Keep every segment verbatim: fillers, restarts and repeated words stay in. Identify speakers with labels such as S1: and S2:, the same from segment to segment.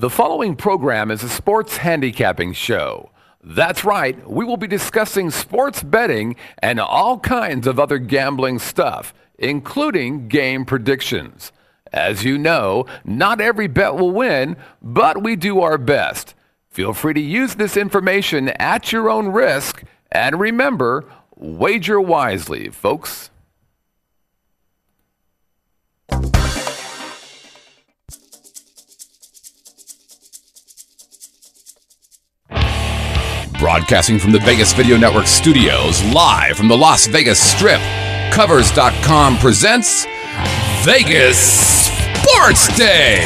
S1: The following program is a sports handicapping show. That's right, we will be discussing sports betting and all kinds of other gambling stuff, including game predictions. As you know, not every bet will win, but we do our best. Feel free to use this information at your own risk, and remember, wager wisely, folks. Broadcasting from the Vegas Video Network studios, live from the Las Vegas Strip, Covers dot com presents Vegas Sports Day.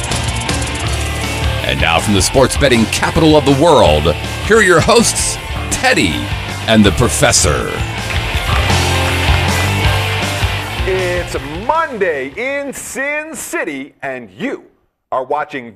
S1: And now from the sports betting capital of the world, here are your hosts, Teddy and the Professor.
S2: It's Monday in Sin City, and you are watching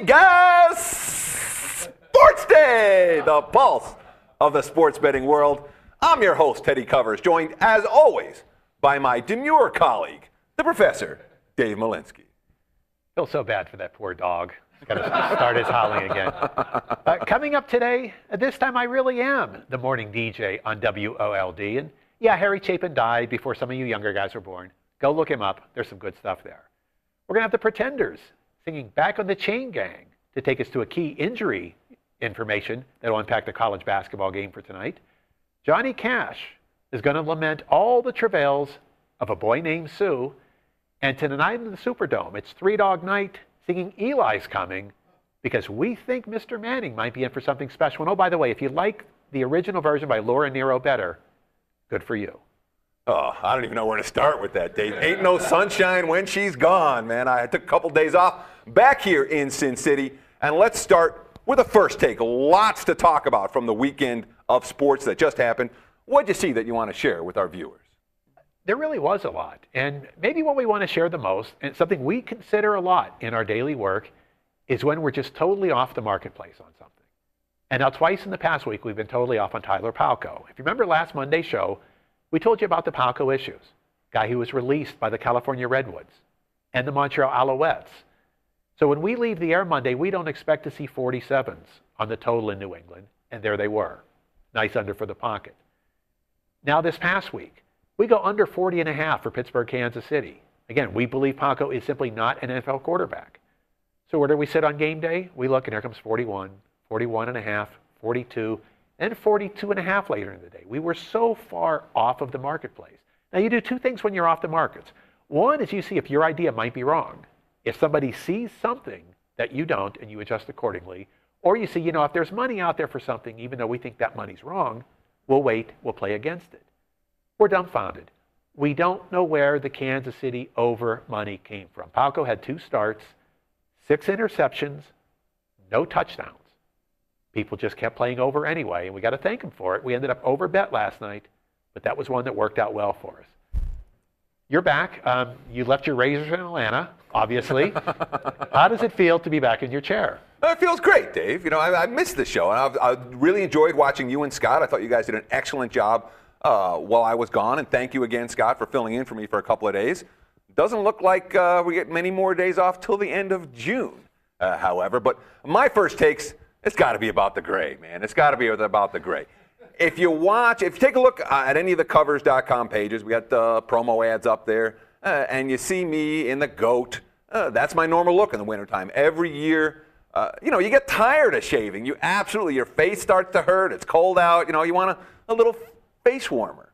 S2: Vegas Sports Day, the pulse of the sports betting world. I'm your host, Teddy Covers, joined, as always, by my demure colleague, the Professor, Dave Malinsky.
S3: Feel so bad for that poor dog. He's got to start his howling again. Uh, coming up today, this time I really am the morning D J on W O L D. And yeah, Harry Chapin died before some of you younger guys were born. Go look him up. There's some good stuff there. We're going to have the Pretenders singing Back on the Chain Gang to take us to a key injury information that will impact the college basketball game for tonight. Johnny Cash is going to lament all the travails of a boy named Sue. And tonight in the Superdome, it's Three Dog Night singing Eli's Coming because we think Mister Manning might be in for something special. And oh, by the way, if you like the original version by Laura Nero better, good for you.
S2: Oh, I don't even know where to start with that, Dave. Ain't no sunshine when she's gone, man. I took a couple days off back here in Sin City. And let's start with a first take. Lots to talk about from the weekend of sports that just happened. What'd you see that you want to share with our viewers?
S3: There really was a lot. And maybe what we want to share the most, and something we consider a lot in our daily work, is when we're just totally off the marketplace on something. And now twice in the past week, we've been totally off on Tyler Palko. If you remember last Monday's show, we told you about the Palko issues. Guy who was released by the California Redwoods and the Montreal Alouettes. So when we leave the air Monday, we don't expect to see forty-sevens on the total in New England, and there they were. Nice under for the pocket. Now this past week, we go under forty and a half for Pittsburgh, Kansas City. Again, we believe Palko is simply not an N F L quarterback. So where do we sit on game day? We look, and here comes forty-one, forty-one and a half, forty-two, and forty-two and a half later in the day. We were so far off of the marketplace. Now you do two things when you're off the markets. One is you see if your idea might be wrong. If somebody sees something that you don't and you adjust accordingly, or you see, you know, if there's money out there for something, even though we think that money's wrong, we'll wait, we'll play against it. We're dumbfounded. We don't know where the Kansas City over money came from. Palko had two starts, six interceptions, no touchdowns. People just kept playing over anyway, and we got to thank him for it. We ended up over bet last night, but that was one that worked out well for us. You're back. Um, you left your razors in Atlanta, obviously. How does it feel to be back in your chair?
S2: It feels great, Dave. You know, I, I missed the show, and I've, I really enjoyed watching you and Scott. I thought you guys did an excellent job uh, while I was gone, and thank you again, Scott, for filling in for me for a couple of days. Doesn't look like uh, we get many more days off till the end of June, uh, however. But my first takes, it's got to be about the gray, man. It's got to be about the gray. If you watch, if you take a look at any of the Covers dot com pages, we got the promo ads up there, uh, and you see me in the goat. Uh, that's my normal look in the wintertime. Every year, uh, you know, you get tired of shaving. You absolutely, your face starts to hurt. It's cold out. You know, you want a, a little face warmer.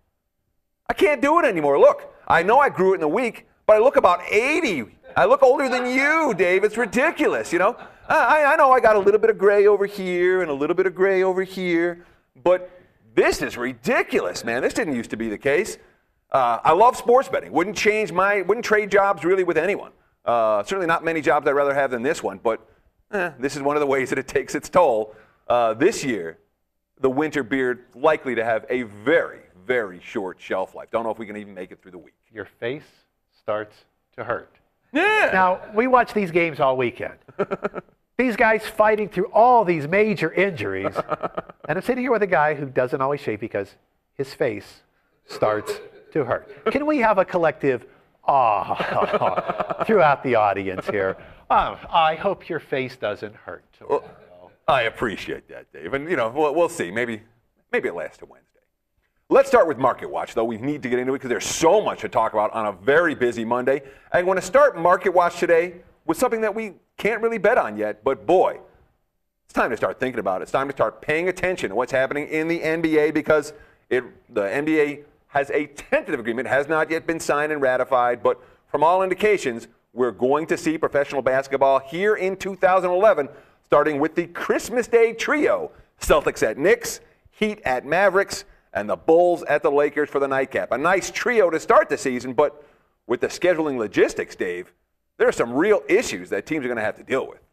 S2: I can't do it anymore. Look, I know I grew it in a week, but I look about eighty. I look older than you, Dave. It's ridiculous, you know. I, I know I got a little bit of gray over here and a little bit of gray over here, but this is ridiculous, man. This didn't used to be the case. Uh, I love sports betting. Wouldn't change my, wouldn't trade jobs really with anyone. Uh, certainly not many jobs I'd rather have than this one, but eh, this is one of the ways that it takes its toll. Uh, this year, the winter beard likely to have a very, very short shelf life. Don't know if we can even make it through the week.
S3: Your face starts to hurt.
S2: Yeah.
S3: Now, we watch these games all weekend. These guys fighting through all these major injuries. And I'm sitting here with a guy who doesn't always shave because his face starts to hurt. Can we have a collective Oh, throughout the audience here. Oh, I hope your face doesn't hurt.
S2: Well, I appreciate that, Dave. And, you know, we'll, we'll see. Maybe, maybe it lasts to Wednesday. Let's start with Market Watch, though. We need to get into it because there's so much to talk about on a very busy Monday. I want to start Market Watch today with something that we can't really bet on yet, but boy, it's time to start thinking about it. It's time to start paying attention to what's happening in the N B A because it, the N B A has a tentative agreement, has not yet been signed and ratified, but from all indications, we're going to see professional basketball here in two thousand eleven, starting with the Christmas Day trio, Celtics at Knicks, Heat at Mavericks, and the Bulls at the Lakers for the nightcap. A nice trio to start the season, but with the scheduling logistics, Dave, there are some real issues that teams are going to have to deal with.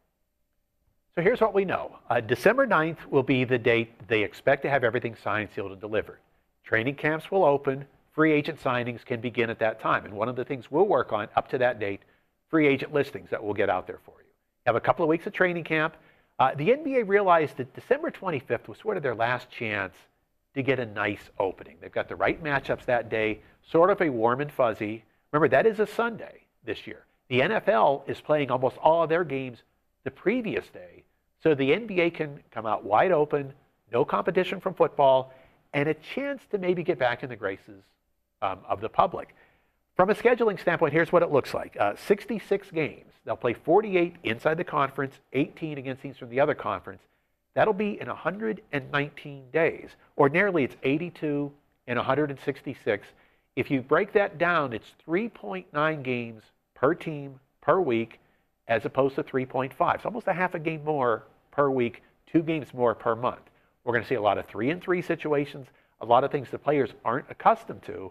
S3: So here's what we know. Uh, December ninth will be the date they expect to have everything signed, sealed, and delivered. Training camps will open. Free agent signings can begin at that time. And one of the things we'll work on up to that date, free agent listings that we'll get out there for you. Have a couple of weeks of training camp. Uh, the N B A realized that December twenty-fifth was sort of their last chance to get a nice opening. They've got the right matchups that day, sort of a warm and fuzzy. Remember, that is a Sunday this year. The N F L is playing almost all of their games the previous day, so the N B A can come out wide open, no competition from football, and a chance to maybe get back in the graces um, of the public. From a scheduling standpoint, here's what it looks like. Uh, sixty-six games. They'll play forty-eight inside the conference, eighteen against teams from the other conference. That'll be in one hundred nineteen days. Ordinarily, it's eighty-two and one hundred sixty-six. If you break that down, it's three point nine games per team per week as opposed to three point five. It's almost a half a game more per week, two games more per month. We're going to see a lot of three and three situations, a lot of things the players aren't accustomed to.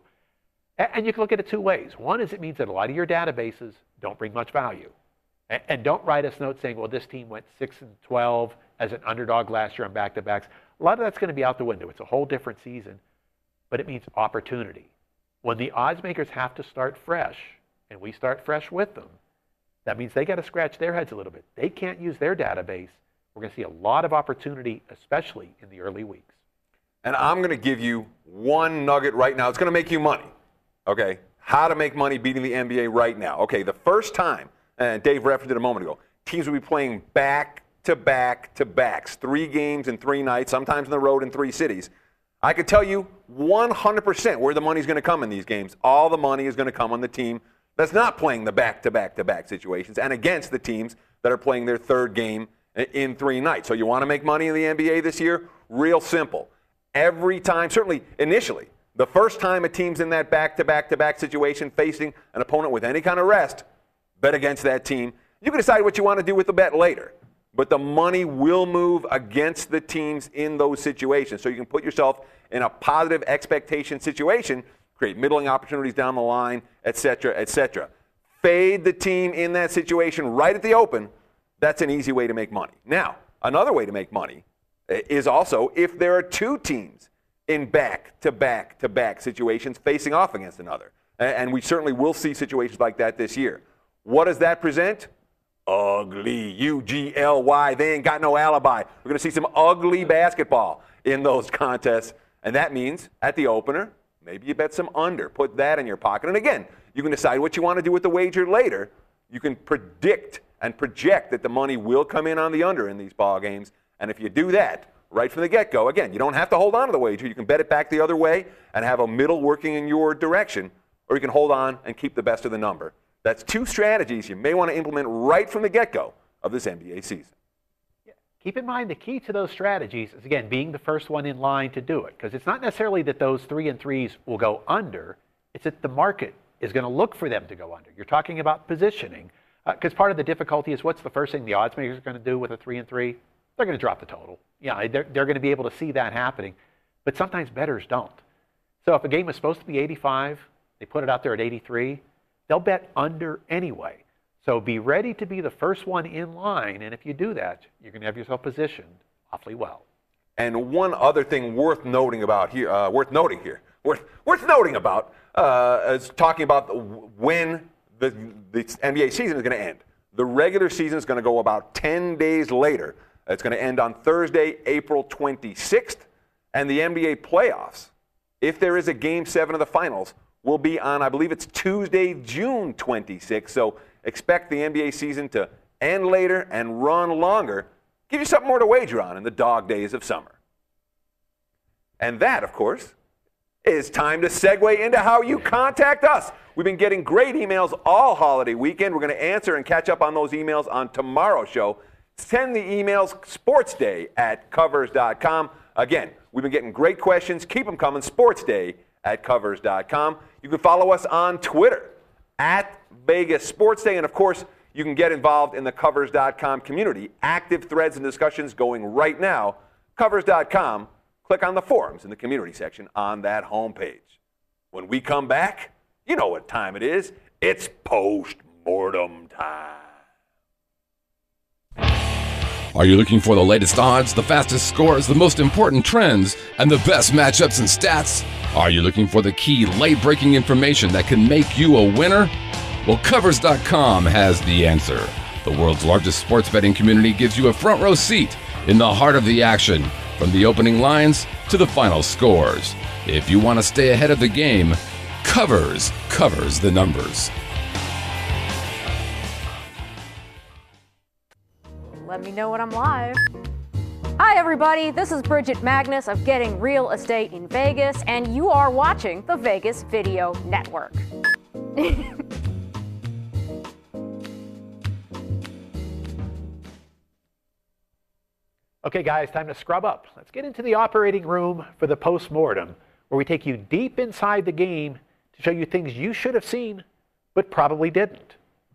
S3: And you can look at it two ways. One is it means that a lot of your databases don't bring much value. And don't write us notes saying, well, this team went six and twelve as an underdog last year on back-to-backs. A lot of that's going to be out the window. It's a whole different season, but it means opportunity. When the odds makers have to start fresh, and we start fresh with them, that means they got to scratch their heads a little bit. They can't use their database. We're going to see a lot of opportunity, especially in the early weeks.
S2: And I'm going to give you one nugget right now. It's going to make you money. Okay, how to make money beating the N B A right now. Okay, the first time, and Dave referenced it a moment ago, teams will be playing back-to-back-to-backs, three games in three nights, sometimes on the road in three cities. I can tell you one hundred percent where the money's going to come in these games. All the money is going to come on the team that's not playing the back-to-back-to-back situations and against the teams that are playing their third game in three nights. So you want to make money in the N B A this year? Real simple. Every time, certainly initially, the first time a team's in that back-to-back-to-back situation facing an opponent with any kind of rest, bet against that team. You can decide what you want to do with the bet later, but the money will move against the teams in those situations. So you can put yourself in a positive expectation situation, create middling opportunities down the line, et cetera, et cetera. Fade the team in that situation right at the open. That's an easy way to make money. Now, another way to make money is also if there are two teams in back-to-back-to-back situations facing off against another. And we certainly will see situations like that this year. What does that present? Ugly. U G L Y. They ain't got no alibi. We're going to see some ugly basketball in those contests. And that means at the opener, maybe you bet some under. Put that in your pocket. And again, you can decide what you want to do with the wager later. You can predict and project that the money will come in on the under in these ball games. And if you do that, right from the get-go. Again, you don't have to hold on to the wager. You can bet it back the other way and have a middle working in your direction, or you can hold on and keep the best of the number. That's two strategies you may want to implement right from the get-go of this N B A season.
S3: Yeah. Keep in mind the key to those strategies is, again, being the first one in line to do it, because it's not necessarily that those three and threes will go under. It's that the market is going to look for them to go under. You're talking about positioning, because uh, part of the difficulty is what's the first thing the odds makers are going to do with a three and three? They're going to drop the total. Yeah, they're, they're going to be able to see that happening. But sometimes bettors don't. So if a game is supposed to be eighty-five, they put it out there at eighty-three, they'll bet under anyway. So be ready to be the first one in line. And if you do that, you're going to have yourself positioned awfully well.
S2: And one other thing worth noting about here, uh, worth noting here, worth, worth noting about, uh, is talking about when the, the N B A season is going to end. The regular season is going to go about ten days later. It's going to end on Thursday, April twenty-sixth, and the N B A playoffs, if there is a Game seven of the finals, will be on, I believe it's Tuesday, June twenty-sixth. So expect the N B A season to end later and run longer. Give you something more to wager on in the dog days of summer. And that, of course, is time to segue into how you contact us. We've been getting great emails all holiday weekend. We're going to answer and catch up on those emails on tomorrow's show. Send the emails sportsday at covers dot com. Again, we've been getting great questions. Keep them coming. sportsday at covers dot com. You can follow us on Twitter at Vegas Sports Day. And, of course, you can get involved in the covers dot com community. Active threads and discussions going right now. covers dot com. Click on the forums in the community section on that homepage. When we come back, you know what time it is. It's post-mortem time.
S1: Are you looking for the latest odds, the fastest scores, the most important trends, and the best matchups and stats? Are you looking for the key late-breaking information that can make you a winner? Well, covers dot com has the answer. The world's largest sports betting community gives you a front row seat in the heart of the action, from the opening lines to the final scores. If you want to stay ahead of the game, Covers covers the numbers.
S4: Let me know when I'm live. Hi, everybody. This is Bridget Magnus of Getting Real Estate in Vegas, and you are watching the Vegas Video Network.
S3: Okay, guys, time to scrub up. Let's get into the operating room for the post-mortem, where we take you deep inside the game to show you things you should have seen, but probably didn't.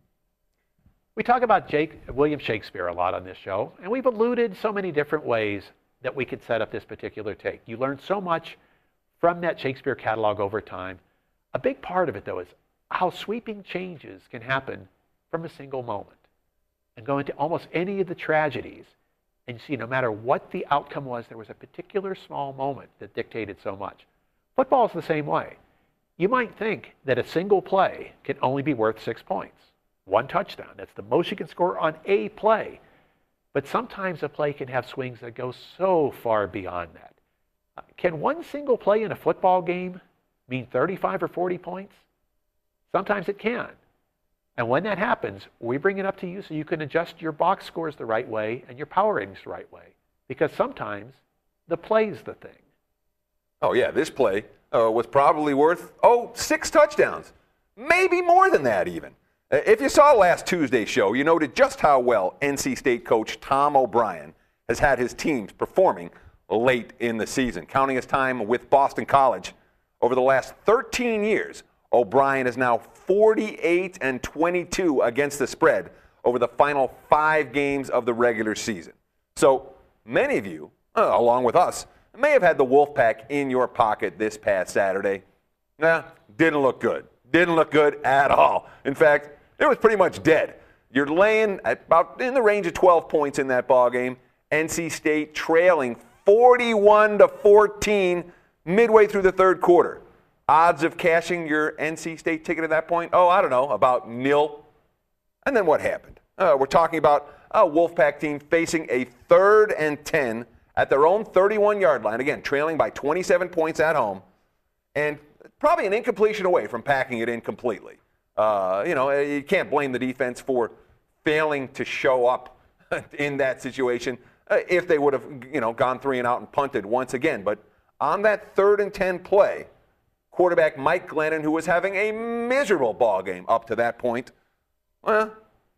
S3: We talk about Jake, William Shakespeare a lot on this show, and we've alluded so many different ways that we could set up this particular take. You learn so much from that Shakespeare catalog over time. A big part of it, though, is how sweeping changes can happen from a single moment and go into almost any of the tragedies. And you see, no matter what the outcome was, there was a particular small moment that dictated so much. Football is the same way. You might think that a single play can only be worth six points. One touchdown. That's the most you can score on a play. But sometimes a play can have swings that go so far beyond that. Uh, can one single play in a football game mean thirty-five or forty points? Sometimes it can. And when that happens, we bring it up to you so you can adjust your box scores the right way and your power ratings the right way. Because sometimes the play's the thing.
S2: Oh, yeah, this play uh, was probably worth, oh, six touchdowns. Maybe more than that even. Uh, if you saw last Tuesday's show, you noted just how well N C State coach Tom O'Brien has had his teams performing late in the season. Counting his time with Boston College over the last thirteen years, O'Brien is now forty-eight and twenty-two against the spread over the final five games of the regular season. So many of you, uh, along with us, may have had the Wolfpack in your pocket this past Saturday. Nah, didn't look good. Didn't look good at all. In fact, it was pretty much dead. You're laying at about in the range of twelve points in that ball game. N C State trailing forty-one to fourteen midway through the third quarter. Odds of cashing your N C State ticket at that point? Oh, I don't know, about nil. And then what happened? Uh, we're talking about a Wolfpack team facing a third and ten at their own thirty-one-yard line. Again, trailing by twenty-seven points at home. And probably an incompletion away from packing it in completely. Uh, you know, you can't blame the defense for failing to show up in that situation uh, if they would have, you know, gone three and out and punted once again. But on that third and ten play, quarterback Mike Glennon, who was having a miserable ball game up to that point, well,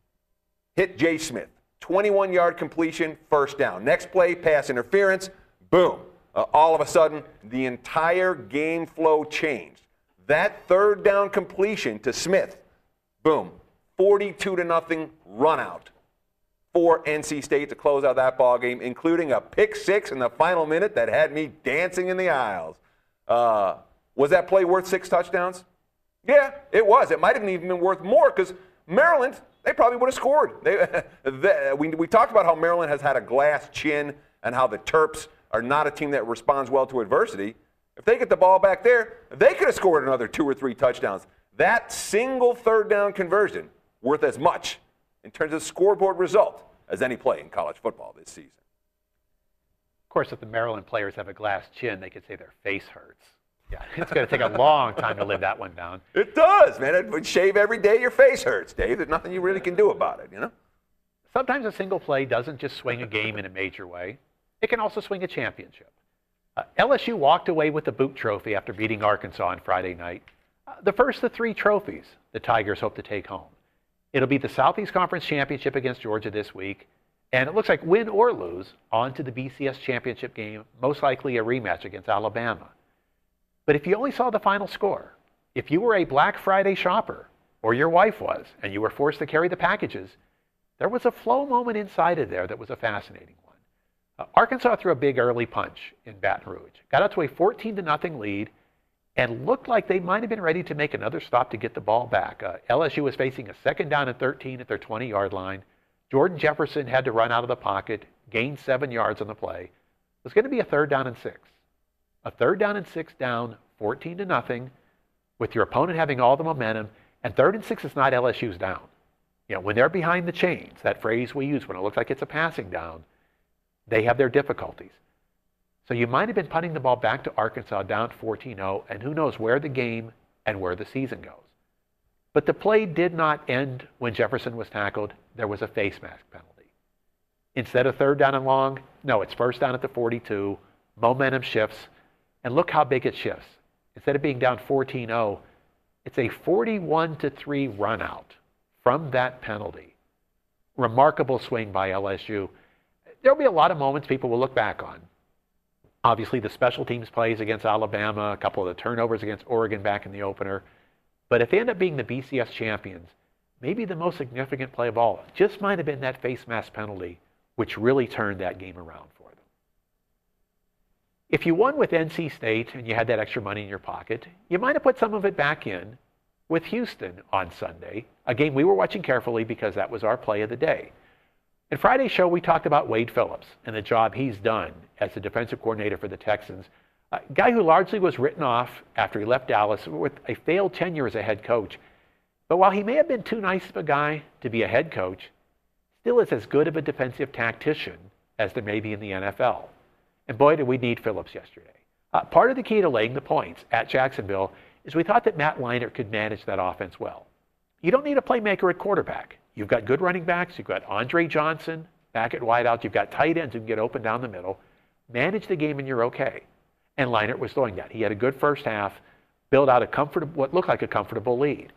S2: hit Jay Smith. twenty-one-yard completion, first down. Next play, pass interference, boom. Uh, all of a sudden, the entire game flow changed. That third down completion to Smith, boom, forty-two to nothing run out for N C State to close out that ball game, including a pick six in the final minute that had me dancing in the aisles. Uh, was that play worth six touchdowns? Yeah, it was. It might have even been worth more because Maryland, they probably would have scored. They, they, we, we talked about how Maryland has had a glass chin and how the Terps are not a team that responds well to adversity. If they get the ball back there, they could have scored another two or three touchdowns. That single third down conversion worth as much in terms of scoreboard result as any play in college football this season.
S3: Of course, if the Maryland players have a glass chin, they could say their face hurts. Yeah, it's going to take a long time to live that one down.
S2: It does, man. It would shave every day your face hurts, Dave. There's nothing you really can do about it, you know?
S3: Sometimes a single play doesn't just swing a game in a major way. It can also swing a championship. Uh, L S U walked away with the Boot Trophy after beating Arkansas on Friday night. Uh, the first of three trophies the Tigers hope to take home. It'll be the Southeast Conference Championship against Georgia this week, and it looks like win or lose, on to the B C S Championship game, most likely a rematch against Alabama. But if you only saw the final score, if you were a Black Friday shopper, or your wife was, and you were forced to carry the packages, there was a flow moment inside of there that was a fascinating one. Uh, Arkansas threw a big early punch in Baton Rouge, got out to a fourteen to nothing lead, and looked like they might have been ready to make another stop to get the ball back. Uh, L S U was facing a second down and thirteen at their twenty-yard line. Jordan Jefferson had to run out of the pocket, gained seven yards on the play. It was going to be a third down and six. A third down and six down, fourteen to nothing, with your opponent having all the momentum, and third and six is not L S U's down. You know, when they're behind the chains, that phrase we use when it looks like it's a passing down, they have their difficulties. So you might have been punting the ball back to Arkansas down fourteen oh, and who knows where the game and where the season goes. But the play did not end when Jefferson was tackled. There was a face mask penalty. Instead of third down and long, no, it's first down at the forty-two, momentum shifts, and look how big it shifts. Instead of being down fourteen oh, it's a forty-one to three run out from that penalty. Remarkable swing by L S U. There'll be a lot of moments people will look back on. Obviously, the special teams plays against Alabama, a couple of the turnovers against Oregon back in the opener. But if they end up being the B C S champions, maybe the most significant play of all just might have been that face mask penalty, which really turned that game around for them. If you won with N C State and you had that extra money in your pocket, you might have put some of it back in with Houston on Sunday, a game we were watching carefully because that was our play of the day. In Friday's show, we talked about Wade Phillips and the job he's done as the defensive coordinator for the Texans, a guy who largely was written off after he left Dallas with a failed tenure as a head coach. But while he may have been too nice of a guy to be a head coach, still is as good of a defensive tactician as there may be in the N F L. And boy, did we need Phillips yesterday. Uh, part of the key to laying the points at Jacksonville is we thought that Matt Leinart could manage that offense well. You don't need a playmaker at quarterback. You've got good running backs. You've got Andre Johnson back at wideout. You've got tight ends who can get open down the middle. Manage the game and you're okay. And Leinart was doing that. He had a good first half, built out a comfortable, what looked like a comfortable lead.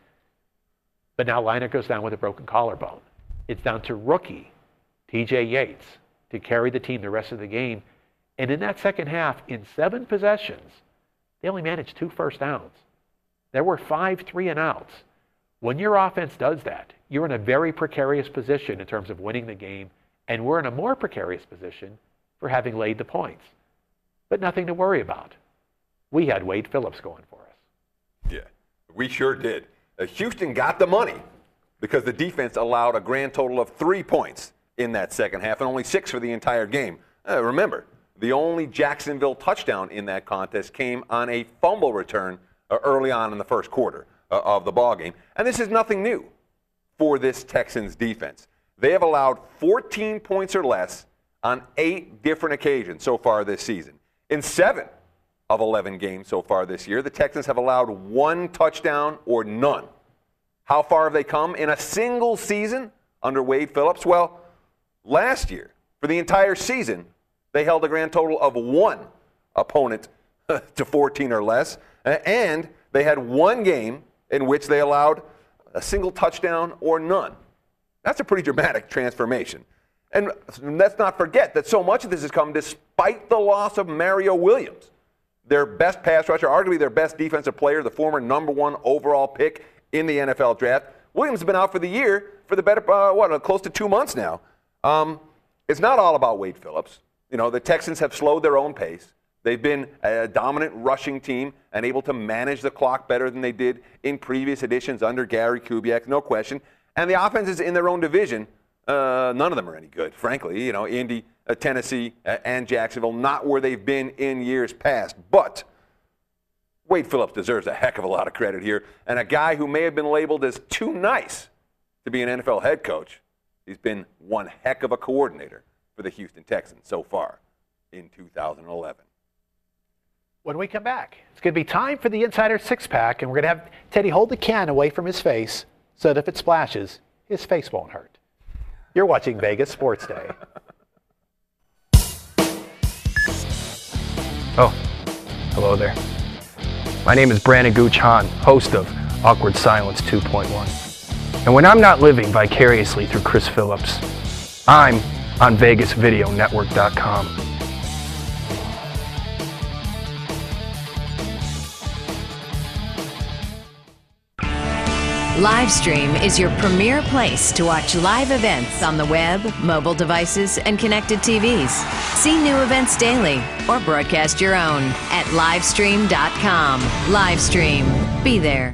S3: But now Leinart goes down with a broken collarbone. It's down to rookie T J Yates to carry the team the rest of the game. And in that second half, in seven possessions, they only managed two first downs. There were five three and outs. When your offense does that, you're in a very precarious position in terms of winning the game, and we're in a more precarious position for having laid the points. But nothing to worry about. We had Wade Phillips going for us.
S2: Yeah, we sure did. Uh, Houston got the money because the defense allowed a grand total of three points in that second half and only six for the entire game. Uh, remember, the only Jacksonville touchdown in that contest came on a fumble return uh, early on in the first quarter uh, of the ballgame. And this is nothing new for this Texans defense. They have allowed fourteen points or less on eight different occasions so far this season. In seven of eleven games so far this year, the Texans have allowed one touchdown or none. How far have they come in a single season under Wade Phillips? Well, last year, for the entire season, they held a grand total of one opponent to fourteen or less, and they had one game in which they allowed a single touchdown or none. That's a pretty dramatic transformation. And let's not forget that so much of this has come despite the loss of Mario Williams, their best pass rusher, arguably their best defensive player, the former number one overall pick in the N F L draft. Williams has been out for the year for the better, uh, what, close to two months now. Um, it's not all about Wade Phillips. You know, the Texans have slowed their own pace. They've been a dominant rushing team and able to manage the clock better than they did in previous editions under Gary Kubiak, no question. And the offenses in their own division, uh, none of them are any good, frankly. You know, Indy, uh, Tennessee, uh, and Jacksonville, not where they've been in years past. But Wade Phillips deserves a heck of a lot of credit here. And a guy who may have been labeled as too nice to be an N F L head coach, he's been one heck of a coordinator for the Houston Texans so far in two thousand eleven.
S3: when we come back. It's going to be time for the Insider Six-Pack, and we're going to have Teddy hold the can away from his face so that if it splashes, his face won't hurt. You're watching Vegas Sports Day.
S5: Oh, hello there. My name is Brandon Gooch Hahn, host of Awkward Silence two point one. And when I'm not living vicariously through Chris Phillips, I'm on Vegas Video Network dot com.
S6: Livestream is your premier place to watch live events on the web, mobile devices, and connected T Vs. See new events daily or broadcast your own at livestream dot com. Livestream. Be there.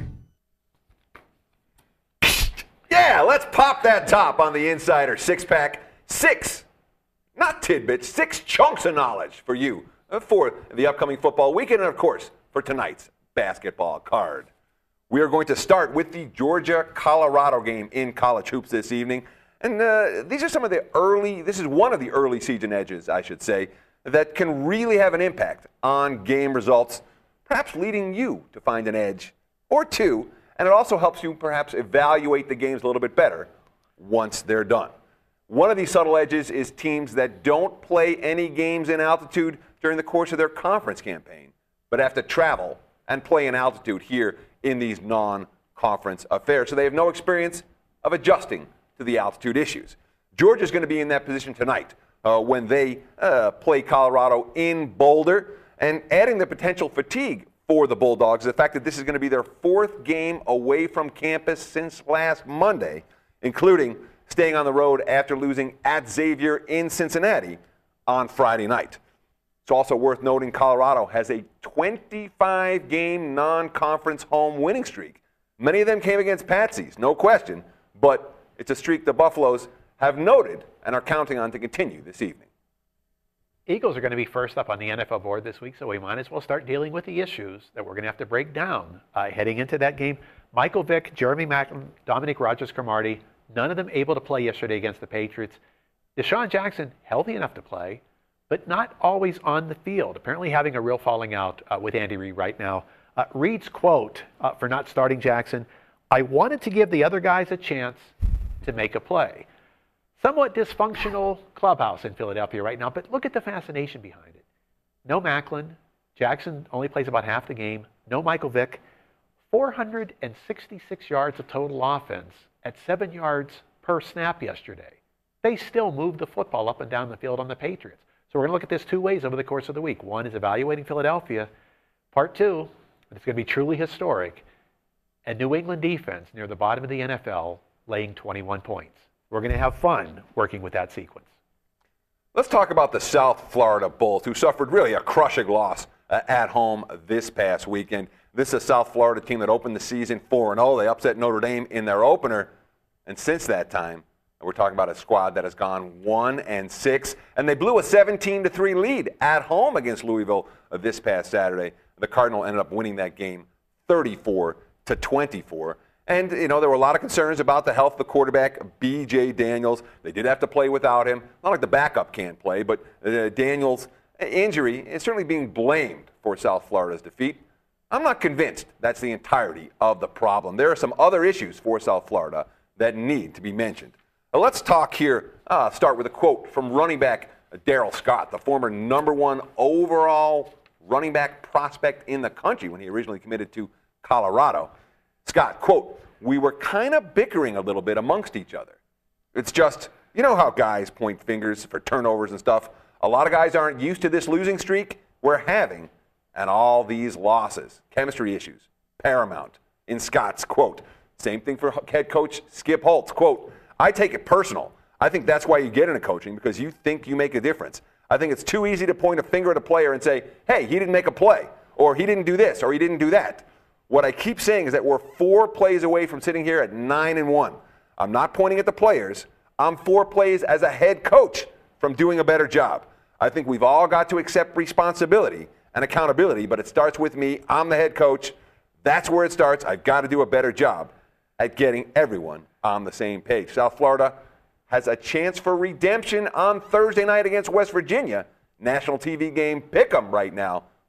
S2: Yeah, let's pop that top on the Insider Six-Pack. Six, not tidbits, six chunks of knowledge for you for the upcoming football weekend and, of course, for tonight's basketball card. We are going to start with the Georgia-Colorado game in college hoops this evening. And uh, these are some of the early, this is one of the early season edges, I should say, that can really have an impact on game results, perhaps leading you to find an edge or two. And it also helps you perhaps evaluate the games a little bit better once they're done. One of these subtle edges is teams that don't play any games in altitude during the course of their conference campaign, but have to travel and play in altitude here in these non-conference affairs. So they have no experience of adjusting to the altitude issues. Georgia's going to be in that position tonight uh, when they uh, play Colorado in Boulder, and adding the potential fatigue for the Bulldogs, the fact that this is going to be their fourth game away from campus since last Monday, including staying on the road after losing at Xavier in Cincinnati on Friday night. It's also worth noting Colorado has a twenty-five game non-conference home winning streak. Many of them came against Patsies, no question, but it's a streak the Buffaloes have noted and are counting on to continue this evening.
S3: Eagles are going to be first up on the N F L board this week, so we might as well start dealing with the issues that we're going to have to break down uh, heading into that game. Michael Vick, Jeremy Maclin, Dominic Rodgers-Cromartie, none of them able to play yesterday against the Patriots. Deshaun Jackson, healthy enough to play, but not always on the field. Apparently having a real falling out uh, with Andy Reid right now. Uh, Reid's quote uh, for not starting Jackson, "I wanted to give the other guys a chance to make a play." Somewhat dysfunctional clubhouse in Philadelphia right now, but look at the fascination behind it. No Maclin. Jackson only plays about half the game. No Michael Vick. four hundred sixty-six yards of total offense at seven yards per snap yesterday. They still moved the football up and down the field on the Patriots. So we're going to look at this two ways over the course of the week. One is evaluating Philadelphia. Part two, it's going to be truly historic, a New England defense near the bottom of the N F L laying twenty-one points. We're going to have fun working with that sequence.
S2: Let's talk about the South Florida Bulls, who suffered really a crushing loss uh, at home this past weekend. This is a South Florida team that opened the season four and oh. They upset Notre Dame in their opener, and since that time, we're talking about a squad that has gone one and six, and they blew a seventeen to three lead at home against Louisville uh, this past Saturday. The Cardinal ended up winning that game thirty-four to twenty-four. And, you know, there were a lot of concerns about the health of the quarterback, B J Daniels. They did have to play without him. Not like the backup can't play, but uh, Daniels' injury is certainly being blamed for South Florida's defeat. I'm not convinced that's the entirety of the problem. There are some other issues for South Florida that need to be mentioned. Now, let's talk here, uh, start with a quote from running back Darrell Scott, the former number one overall running back prospect in the country when he originally committed to Colorado. Scott, quote, "We were kind of bickering a little bit amongst each other. It's just, you know how guys point fingers for turnovers and stuff? A lot of guys aren't used to this losing streak we're having and all these losses. Chemistry issues, paramount." In Scott's quote, same thing for head coach Skip Holtz, quote, "I take it personal. I think that's why you get into coaching, because you think you make a difference. I think it's too easy to point a finger at a player and say, hey, he didn't make a play, or he didn't do this, or he didn't do that. What I keep saying is that we're four plays away from sitting here at nine and one. I'm not pointing at the players. I'm four plays as a head coach from doing a better job. I think we've all got to accept responsibility and accountability, but it starts with me. I'm the head coach. That's where it starts. I've got to do a better job at getting everyone on the same page." South Florida has a chance for redemption on Thursday night against West Virginia. National T V game pick 'em right now.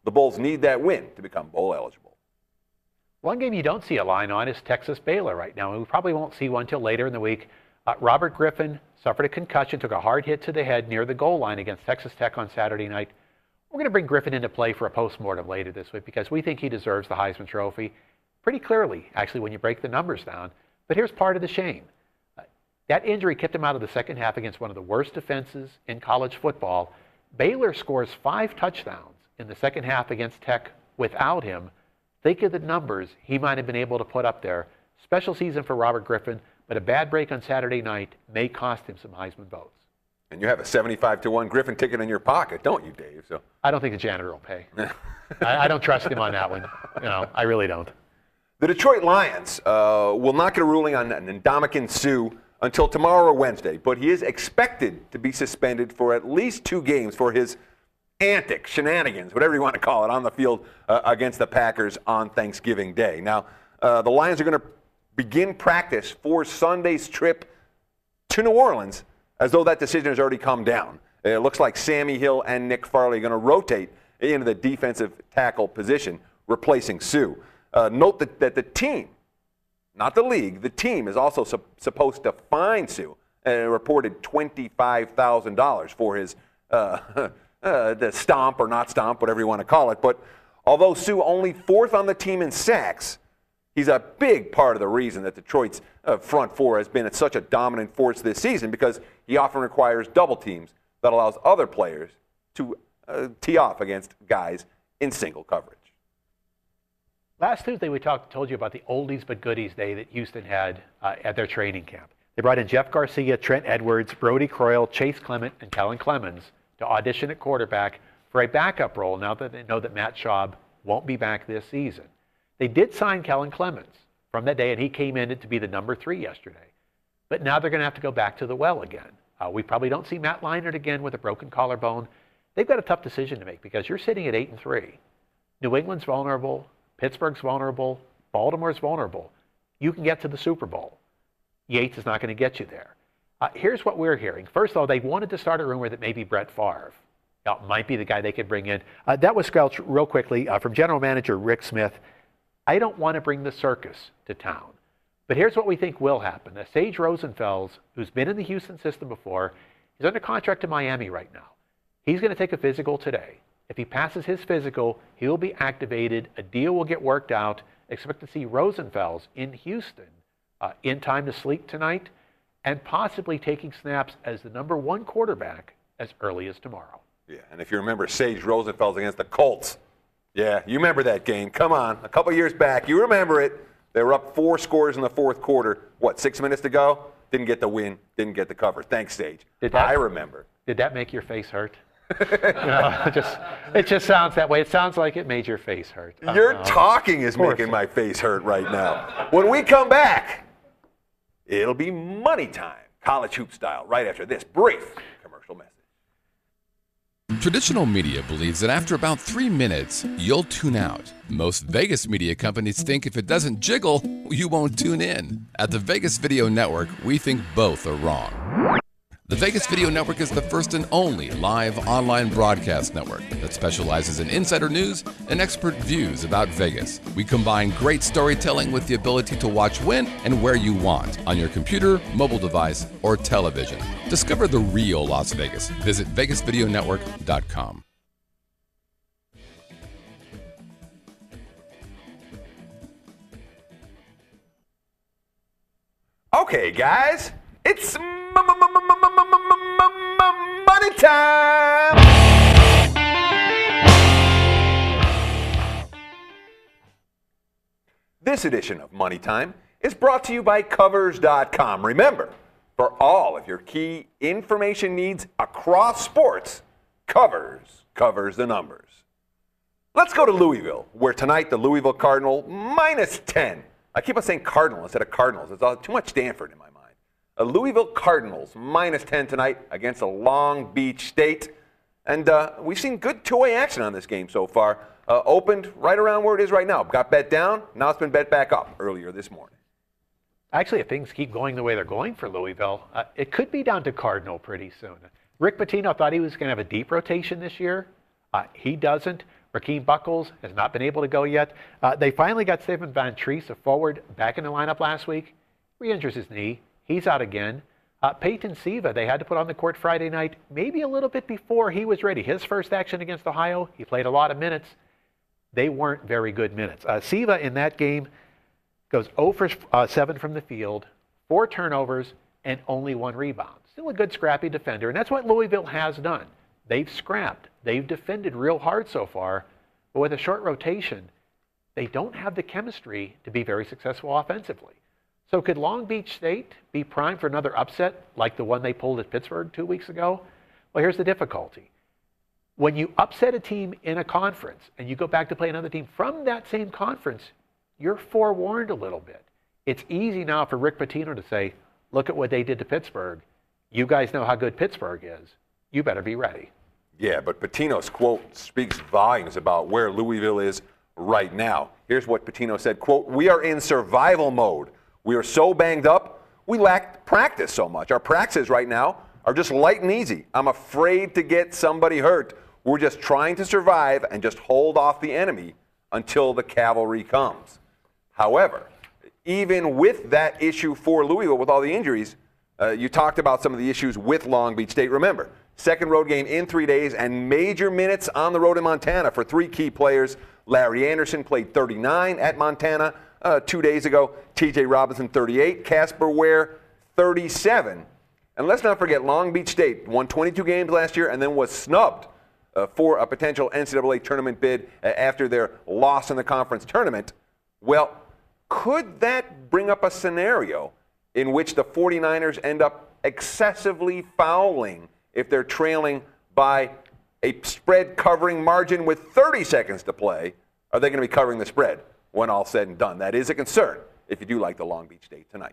S2: The Bulls need that win to become bowl eligible.
S3: One game you don't see a line on is Texas-Baylor right now, and we probably won't see one until later in the week. Uh, Robert Griffin suffered a concussion, took a hard hit to the head near the goal line against Texas Tech on Saturday night. We're going to bring Griffin into play for a postmortem later this week because we think he deserves the Heisman Trophy pretty clearly, actually, when you break the numbers down. But here's part of the shame. Uh, that injury kept him out of the second half against one of the worst defenses in college football. Baylor scores five touchdowns in the second half against Tech without him. Think of the numbers he might have been able to put up there. Special season for Robert Griffin, but a bad break on Saturday night may cost him some Heisman votes.
S2: And you have a seventy-five to one Griffin ticket in your pocket, don't you, Dave? So
S3: I don't think the janitor will pay. I, I don't trust him on that one. You know, I really don't.
S2: The Detroit Lions uh, will not get a ruling on Ndamukong Suh until tomorrow or Wednesday, but he is expected to be suspended for at least two games for his antics, shenanigans, whatever you want to call it, on the field uh, against the Packers on Thanksgiving Day. Now, uh, the Lions are going to begin practice for Sunday's trip to New Orleans as though that decision has already come down. It looks like Sammy Hill and Nick Farley are going to rotate into the defensive tackle position, replacing Suh. Uh, note that, that the team, not the league, the team is also su- supposed to fine Suh and uh, reported twenty-five thousand dollars for his uh, uh, the stomp or not stomp, whatever you want to call it. But although Suh only fourth on the team in sacks, he's a big part of the reason that Detroit's uh, front four has been at such a dominant force this season because he often requires double teams that allows other players to uh, tee off against guys in single coverage.
S3: Last Tuesday, we talked, told you about the oldies but goodies day that Houston had uh, at their training camp. They brought in Jeff Garcia, Trent Edwards, Brody Croyle, Chase Clement, and Kellen Clemens to audition at quarterback for a backup role now that they know that Matt Schaub won't be back this season. They did sign Kellen Clemens from that day, and he came in to be the number three yesterday. But now they're going to have to go back to the well again. Uh, we probably don't see Matt Leinart again with a broken collarbone. They've got a tough decision to make because you're sitting at eight and three. New England's vulnerable. Pittsburgh's vulnerable. Baltimore's vulnerable. You can get to the Super Bowl. Yates is not going to get you there. Uh, here's what we're hearing. First of all, they wanted to start a rumor that maybe Brett Favre uh, might be the guy they could bring in. Uh, that was squelched real quickly uh, from general manager Rick Smith. I don't want to bring the circus to town. But here's what we think will happen. Now, Sage Rosenfels, who's been in the Houston system before, is under contract to Miami right now. He's going to take a physical today. If he passes his physical, he will be activated. A deal will get worked out. Expect to see Rosenfels in Houston uh, in time to sleep tonight and possibly taking snaps as the number one quarterback as early as tomorrow.
S2: Yeah, and if you remember Sage Rosenfels against the Colts, yeah, you remember that game. Come on, a couple years back. You remember it. They were up four scores in the fourth quarter. What, six minutes to go? Didn't get the win, didn't get the cover. Thanks, Sage. Did that, I remember.
S3: Did that make your face hurt? you know, it just it just sounds that way. It sounds like it made your face hurt.
S2: Your
S3: uh,
S2: talking is making thing. my face hurt right now. When we come back, it'll be money time, college hoop style, right after this brief commercial message.
S1: Traditional media believes that after about three minutes, you'll tune out. Most Vegas media companies think if it doesn't jiggle, you won't tune in. At the Vegas Video Network, we think both are wrong. The Vegas Video Network is the first and only live online broadcast network that specializes in insider news and expert views about Vegas. We combine great storytelling with the ability to watch when and where you want on your computer, mobile device, or television. Discover the real Las Vegas. Visit vegas video network dot com.
S2: Okay, guys, it's money time! This edition of Money Time is brought to you by Covers dot com. Remember, for all of your key information needs across sports, Covers covers the numbers. Let's go to Louisville, where tonight the Louisville Cardinal minus ten. I keep on saying Cardinal instead of Cardinals. It's all, too much Stanford in my mind. A Louisville Cardinals minus ten tonight against a Long Beach State. And uh, we've seen good two-way action on this game so far. Uh, opened right around where it is right now. Got bet down. Now it's been bet back up earlier this morning.
S3: Actually, if things keep going the way they're going for Louisville, uh, it could be down to Cardinal pretty soon. Rick Pitino thought he was going to have a deep rotation this year. Uh, he doesn't. Rakeem Buckles has not been able to go yet. Uh, they finally got Stephen Van Treese, a forward, back in the lineup last week. Re-injures his knee. He's out again. Uh, Peyton Siva, they had to put on the court Friday night, maybe a little bit before he was ready. His first action against Ohio, he played a lot of minutes. They weren't very good minutes. Uh, Siva in that game goes zero for seven from the field, four turnovers, and only one rebound. Still a good scrappy defender, and that's what Louisville has done. They've scrapped. They've defended real hard so far, but with a short rotation, they don't have the chemistry to be very successful offensively. So could Long Beach State be primed for another upset like the one they pulled at Pittsburgh two weeks ago? Well, here's the difficulty. When you upset a team in a conference and you go back to play another team from that same conference, you're forewarned a little bit. It's easy now for Rick Pitino to say, look at what they did to Pittsburgh. You guys know how good Pittsburgh is. You better be ready.
S2: Yeah, but Pitino's quote speaks volumes about where Louisville is right now. Here's what Pitino said, quote, "We are in survival mode. We are so banged up, we lack practice so much. Our practices right now are just light and easy. I'm afraid to get somebody hurt. We're just trying to survive and just hold off the enemy until the cavalry comes." However, even with that issue for Louisville, with all the injuries, uh, you talked about some of the issues with Long Beach State. Remember, second road game in three days and major minutes on the road in Montana for three key players. Larry Anderson played thirty-nine at Montana uh, two days ago. T J Robinson, thirty-eight. Casper Ware, thirty-seven. And let's not forget, Long Beach State won twenty-two games last year and then was snubbed uh, for a potential N C double A tournament bid uh, after their loss in the conference tournament. Well, could that bring up a scenario in which the 49ers end up excessively fouling if they're trailing by a spread covering margin with thirty seconds to play? Are they going to be covering the spread when all said and done? That is a concern if you do like the Long Beach State tonight.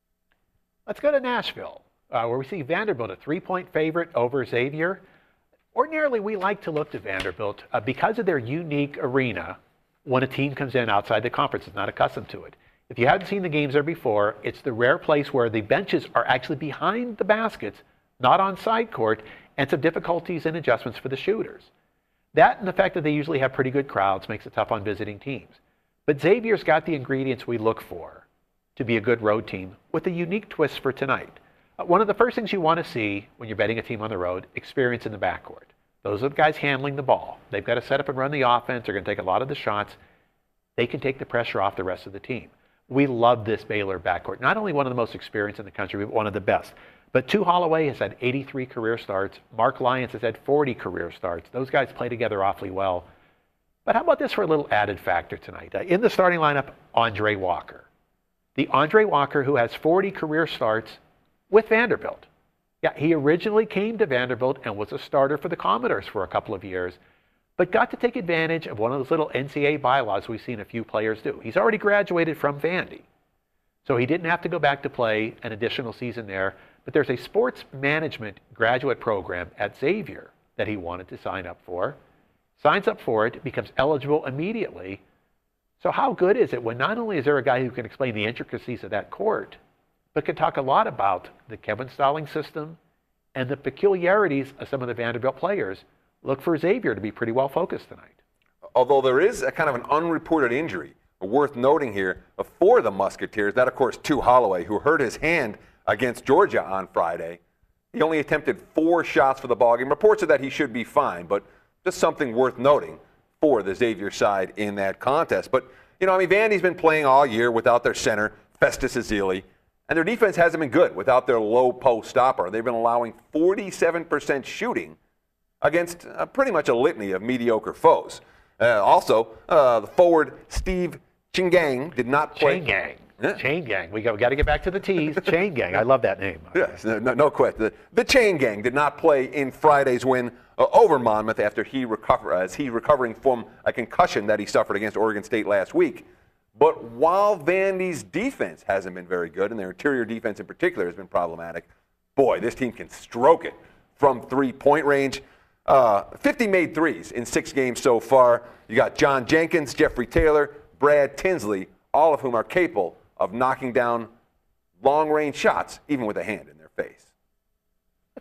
S3: Let's go to Nashville, uh, where we see Vanderbilt, a three-point favorite over Xavier. Ordinarily, we like to look to Vanderbilt uh, because of their unique arena when a team comes in outside the conference. It's not accustomed to it. If you haven't seen the games there before, it's the rare place where the benches are actually behind the baskets, not on side court, and some difficulties and adjustments for the shooters. That and the fact that they usually have pretty good crowds makes it tough on visiting teams. But Xavier's got the ingredients we look for to be a good road team with a unique twist for tonight. Uh, one of the first things you want to see when you're betting a team on the road, experience in the backcourt. Those are the guys handling the ball. They've got to set up and run the offense. They're going to take a lot of the shots. They can take the pressure off the rest of the team. We love this Baylor backcourt. Not only one of the most experienced in the country, but one of the best. But Tu Holloway has had eighty-three career starts. Mark Lyons has had forty career starts. Those guys play together awfully well. But how about this for a little added factor tonight? Uh, in the starting lineup, Andre Walker. The Andre Walker who has forty career starts with Vanderbilt. Yeah, he originally came to Vanderbilt and was a starter for the Commodores for a couple of years, but got to take advantage of one of those little N C double A bylaws we've seen a few players do. He's already graduated from Vandy, so he didn't have to go back to play an additional season there, but there's a sports management graduate program at Xavier that he wanted to sign up for. Signs up for it, becomes eligible immediately. So how good is it when not only is there a guy who can explain the intricacies of that court, but can talk a lot about the Kevin Stallings system and the peculiarities of some of the Vanderbilt players? Look for Xavier to be pretty well focused tonight.
S2: Although there is a kind of an unreported injury worth noting here for the Musketeers. That, of course, Tu Holloway, who hurt his hand against Georgia on Friday. He only attempted four shots for the ballgame. Reports are that he should be fine, but just something worth noting for the Xavier side in that contest. But, you know, I mean, Vandy's been playing all year without their center, Festus Ezeli, and their defense hasn't been good without their low post stopper. They've been allowing forty-seven percent shooting against uh, pretty much a litany of mediocre foes. Uh, also, uh, the forward Steve Chingang did not play.
S3: Chain Gang.
S2: Yeah.
S3: Chain Gang. We got, we got to get back to the T's. Chain Gang. I love that name.
S2: Yes, no, no question. The, the Chain Gang did not play in Friday's win uh, over Monmouth after he recover, as he's recovering from a concussion that he suffered against Oregon State last week. But while Vandy's defense hasn't been very good, and their interior defense in particular has been problematic, boy, this team can stroke it from three-point range. Uh, fifty made threes in six games so far. You got John Jenkins, Jeffrey Taylor, Brad Tinsley, all of whom are capable of knocking down long-range shots, even with a hand in their face.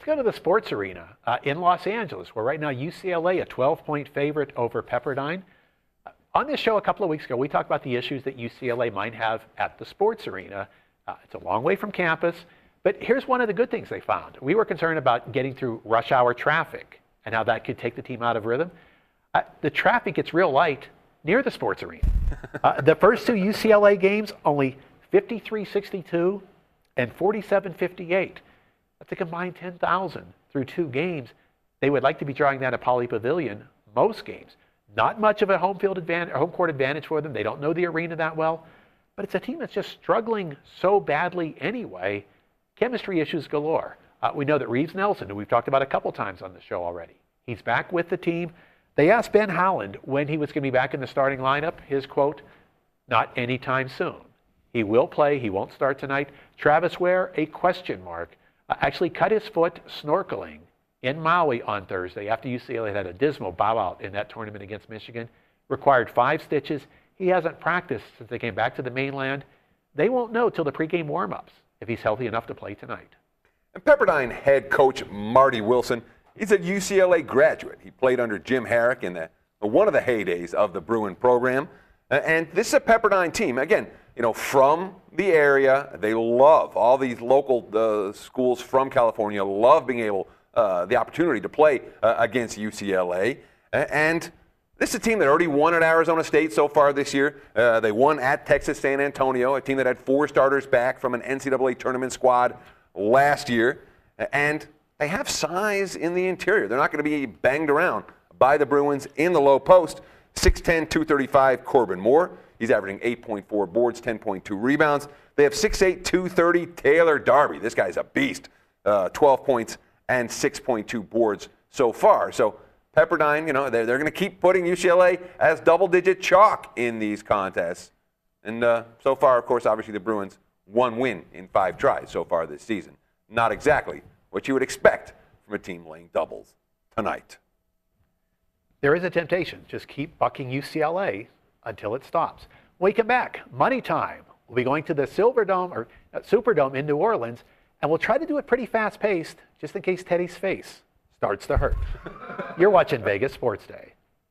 S3: Let's go to the sports arena uh, in Los Angeles, where right now U C L A, a twelve-point favorite over Pepperdine. Uh, on this show a couple of weeks ago, we talked about the issues that U C L A might have at the sports arena. Uh, it's a long way from campus, but here's one of the good things they found. We were concerned about getting through rush hour traffic and how that could take the team out of rhythm. Uh, the traffic gets real light near the sports arena. Uh, the first two U C L A games, only fifty-three sixty-two and forty-seven fifty-eight. That's a combined ten thousand through two games. They would like to be drawing that at Pauley Pavilion most games. Not much of a home field advantage, home court advantage for them. They don't know the arena that well, but it's a team that's just struggling so badly anyway. Chemistry issues galore. Uh, we know that Reeves Nelson, who we've talked about a couple times on the show already, he's back with the team. They asked Ben Howland when he was going to be back in the starting lineup. His quote, "Not anytime soon. He will play. He won't start tonight." Travis Ware, a question mark, uh, actually cut his foot snorkeling in Maui on Thursday after U C L A had a dismal bow out in that tournament against Michigan. Required five stitches. He hasn't practiced since they came back to the mainland. They won't know till the pregame warm-ups if he's healthy enough to play tonight.
S2: And Pepperdine head coach Marty Wilson, he's a U C L A graduate. He played under Jim Herrick in the, one of the heydays of the Bruin program. Uh, and this is a Pepperdine team, again, you know, from the area. They love all these local uh, schools from California, love being able, uh, the opportunity to play uh, against U C L A. Uh, and this is a team that already won at Arizona State so far this year. Uh, they won at Texas San Antonio, a team that had four starters back from an N C double A tournament squad last year. And they have size in the interior. They're not going to be banged around by the Bruins in the low post. six ten, two thirty-five, Corbin Moore. He's averaging eight point four boards, ten point two rebounds. They have six eight, two thirty, Taylor Darby. This guy's a beast. Uh, twelve points and six point two boards so far. So Pepperdine, you know, they're, they're going to keep putting U C L A as double-digit chalk in these contests. And uh, so far, of course, obviously the Bruins, one win in five tries so far this season. Not exactly what you would expect from a team laying doubles tonight.
S3: There is a temptation. Just keep bucking U C L A until it stops. When we come back, money time. We'll be going to the Silverdome or uh, Superdome in New Orleans, and we'll try to do it pretty fast-paced, just in case Teddy's face starts to hurt. You're watching Vegas Sports Day.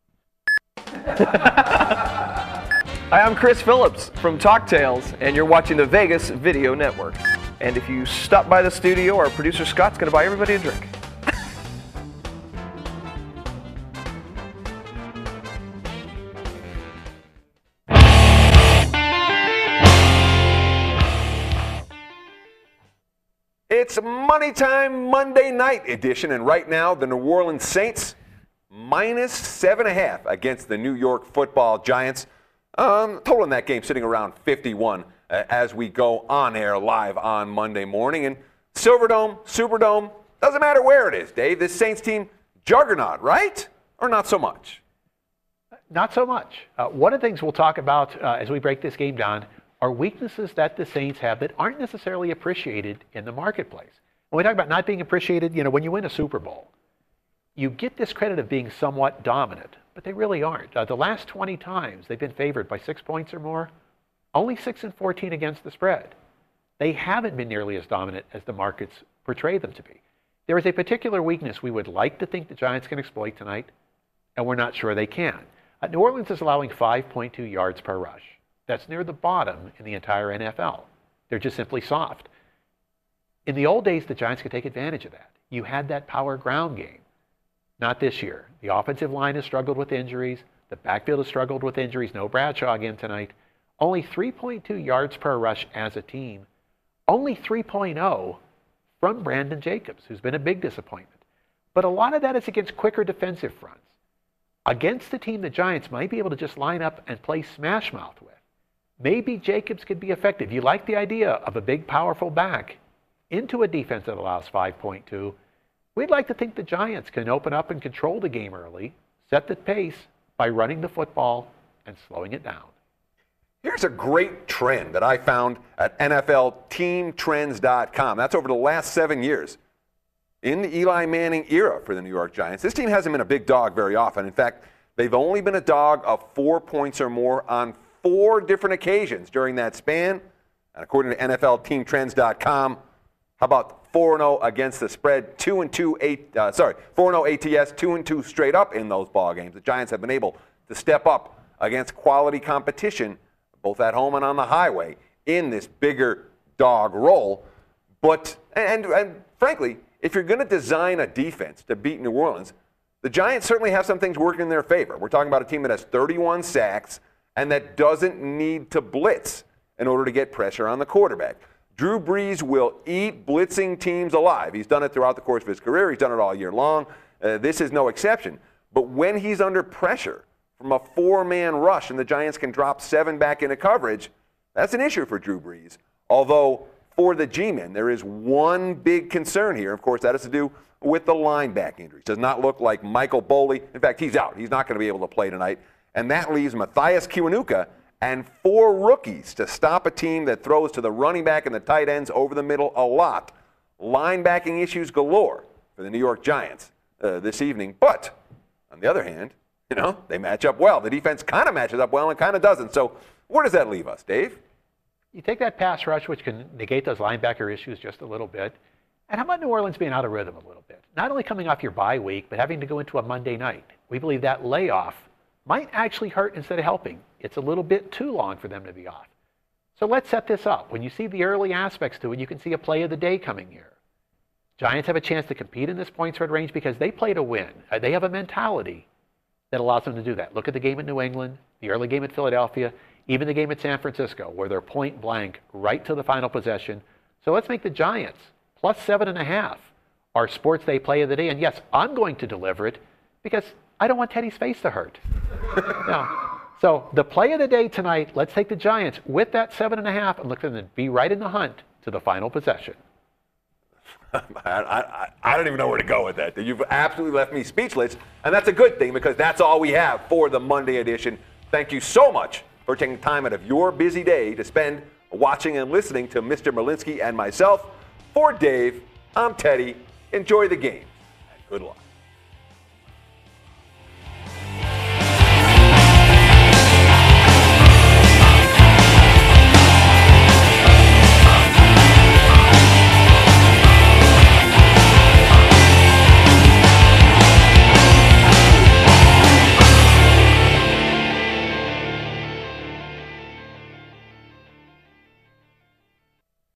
S5: Hi, I'm Chris Phillips from Talk Tales, and you're watching the Vegas Video Network. And if you stop by the studio, our producer Scott's going to buy everybody a drink.
S2: It's Money Time Monday Night edition, and right now the New Orleans Saints minus seven and a half against the New York Football Giants. Um, total in that game sitting around fifty-one uh, as we go on air live on Monday morning. And Silverdome, Superdome, doesn't matter where it is, Dave. This Saints team, juggernaut, right? Or not so much?
S3: Not so much. Uh, one of the things we'll talk about uh, as we break this game down are weaknesses that the Saints have that aren't necessarily appreciated in the marketplace. When we talk about not being appreciated, you know, when you win a Super Bowl, you get this credit of being somewhat dominant, but they really aren't. Uh, the last twenty times they've been favored by six points or more, only six and fourteen against the spread. They haven't been nearly as dominant as the markets portray them to be. There is a particular weakness we would like to think the Giants can exploit tonight, and we're not sure they can. Uh, New Orleans is allowing five point two yards per rush. That's near the bottom in the entire N F L. They're just simply soft. In the old days, the Giants could take advantage of that. You had that power ground game. Not this year. The offensive line has struggled with injuries. The backfield has struggled with injuries. No Bradshaw again tonight. Only three point two yards per rush as a team. Only three point oh from Brandon Jacobs, who's been a big disappointment. But a lot of that is against quicker defensive fronts. Against the team the Giants might be able to just line up and play smash mouth with. Maybe Jacobs could be effective. You like the idea of a big, powerful back into a defense that allows five point two. We'd like to think the Giants can open up and control the game early, set the pace by running the football and slowing it down.
S2: Here's a great trend that I found at N F L team trends dot com. That's over the last seven years. In the Eli Manning era for the New York Giants, this team hasn't been a big dog very often. In fact, they've only been a dog of four points or more on four different occasions during that span. And according to N F L team trends dot com, how about four and oh against the spread, two and two, eight, uh, sorry, four and oh A T S, two and two straight up in those ball games. The Giants have been able to step up against quality competition, both at home and on the highway, in this bigger dog role. But, and, and frankly, if you're going to design a defense to beat New Orleans, the Giants certainly have some things working in their favor. We're talking about a team that has thirty-one sacks and that doesn't need to blitz in order to get pressure on the quarterback. Drew Brees will eat blitzing teams alive. He's done it throughout the course of his career. He's done it all year long. Uh, this is no exception. But when he's under pressure from a four-man rush and the Giants can drop seven back into coverage, that's an issue for Drew Brees. Although for the G-men, there is one big concern here. Of course, that has to do with the linebacker injuries. Does not look like Michael Boley. In fact, he's out. He's not going to be able to play tonight. And that leaves Matthias Kiwanuka and four rookies to stop a team that throws to the running back and the tight ends over the middle a lot. Linebacking issues galore for the New York Giants uh, this evening. But on the other hand, you know, they match up well. The defense kind of matches up well and kind of doesn't. So where does that leave us, Dave?
S3: You take that pass rush, which can negate those linebacker issues just a little bit. And how about New Orleans being out of rhythm a little bit? Not only coming off your bye week, but having to go into a Monday night. We believe that layoff might actually hurt instead of helping. It's a little bit too long for them to be off. So let's set this up. When you see the early aspects to it, you can see a play of the day coming here. Giants have a chance to compete in this point spread range because they play to win. They have a mentality that allows them to do that. Look at the game at New England, the early game at Philadelphia, even the game at San Francisco, where they're point blank right to the final possession. So let's make the Giants plus seven and a half our Sports Day play of the day. And yes, I'm going to deliver it because I don't want Teddy's face to hurt. Now, so the play of the day tonight, let's take the Giants with that seven and a half and look for them to be right in the hunt to the final possession.
S2: I, I, I don't even know where to go with that. You've absolutely left me speechless, and that's a good thing because that's all we have for the Monday edition. Thank you so much for taking time out of your busy day to spend watching and listening to Mister Malinsky and myself. For Dave, I'm Teddy. Enjoy the game, and good luck.